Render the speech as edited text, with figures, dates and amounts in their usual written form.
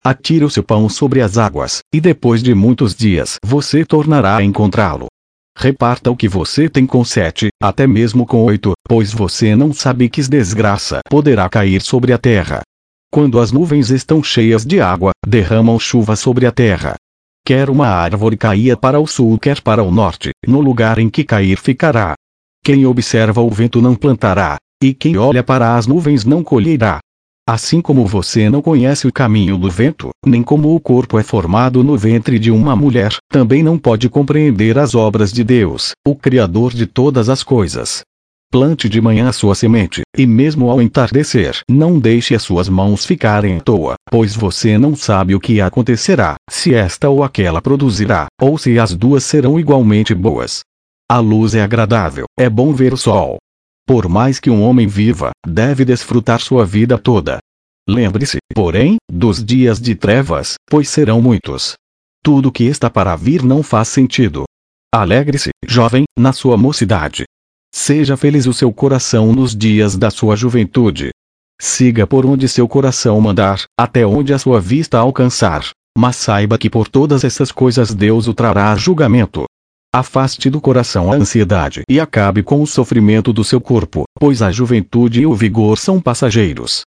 Atire o seu pão sobre as águas, e depois de muitos dias você tornará a encontrá-lo. Reparta o que você tem com 7, até mesmo com 8, pois você não sabe que desgraça poderá cair sobre a terra. Quando as nuvens estão cheias de água, derramam chuva sobre a terra. Quer uma árvore caia para o sul, quer para o norte, no lugar em que cair ficará. Quem observa o vento não plantará, e quem olha para as nuvens não colherá. Assim como você não conhece o caminho do vento, nem como o corpo é formado no ventre de uma mulher, também não pode compreender as obras de Deus, o Criador de todas as coisas. Plante de manhã a sua semente, e mesmo ao entardecer, não deixe as suas mãos ficarem à toa, pois você não sabe o que acontecerá, se esta ou aquela produzirá, ou se as duas serão igualmente boas. A luz é agradável, é bom ver o sol. Por mais que um homem viva, deve desfrutar sua vida toda. Lembre-se, porém, dos dias de trevas, pois serão muitos. Tudo que está para vir não faz sentido. Alegre-se, jovem, na sua mocidade. Seja feliz o seu coração nos dias da sua juventude. Siga por onde seu coração mandar, até onde a sua vista alcançar. Mas saiba que por todas essas coisas Deus o trará a julgamento. Afaste do coração a ansiedade e acabe com o sofrimento do seu corpo, pois a juventude e o vigor são passageiros.